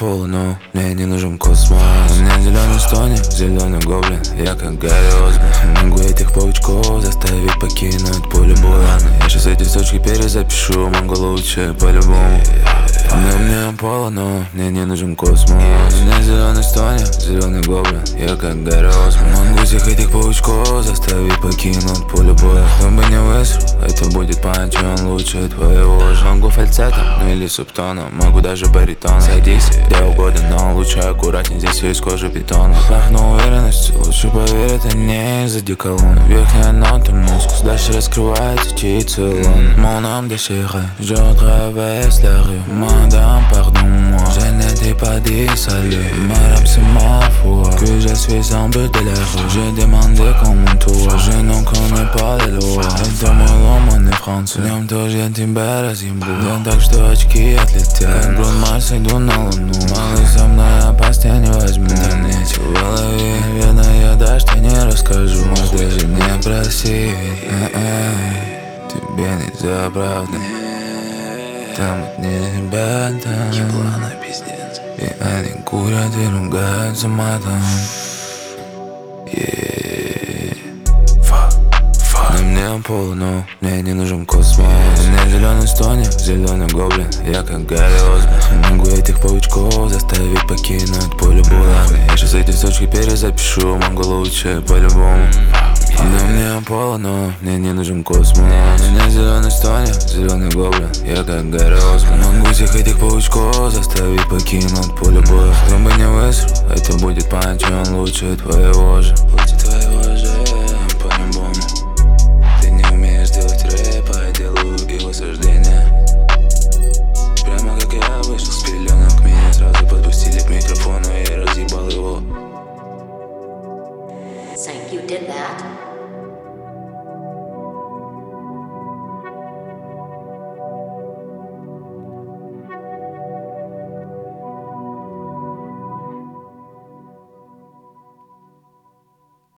пола, но мне не нужен космос. У меня зеленый стоник, зеленый гоблин, я как Гарри Осборн. Могу этих паучков заставить покинуть поле боя. Я сейчас эти строчки перезапишу, могу лучше по-любому. Мне пола, но мне не нужен космос. У меня зеленый стоник, зеленый гоблин, я как Гарри Осборн. Могу всех этих паучков заставить покинуть поле боя. Кто бы не высрал, это будет панч, он лучше твоего же. Могу фальцетом, ну или субтоном, могу даже баритоном. Садись где угодно, но лучше аккуратней, здесь из кожи бетона. Пахну уверенностью, лучше поверь, это не из одеколона. Верхняя нота, мускус, дальше раскрывается чей целон. Mon âme déchirée, je traverse la rue. Madame, pardon-moi, je n'étais pas dit salut. Madame, c'est ma foi que je suis en but de la rue. J'ai demandé comment toi, je n'en connais pas les lois. Это мой ломаный француз, в нем тоже я тебя разъебу. Да так что очки отлетят, как Брун Марс, иду на луну. Малый со мной опасть я не возьму. Да нечего в голове, наверное, я даже тебе не расскажу. Может даже не проси, тебе нельзя, правда. Там не ребята, Еблана, пиздец. и они курят и ругаются матом. На мне пола, но мне не нужен космос. У меня зеленый стоник, зеленый гоблин, я как Гарри Осборн. Могу этих паучков заставить покинуть поле боя. Я сейчас эти строчки перезапишу, могу лучше по-любому. На мне пола, но мне не нужен космос. У меня зеленый стоник, зеленый гоблин, я как Гарри Осборн. Могу всех этих паучков заставить покинуть поле боя. Кто бы не высрал, это будет панч, он лучше твоего же.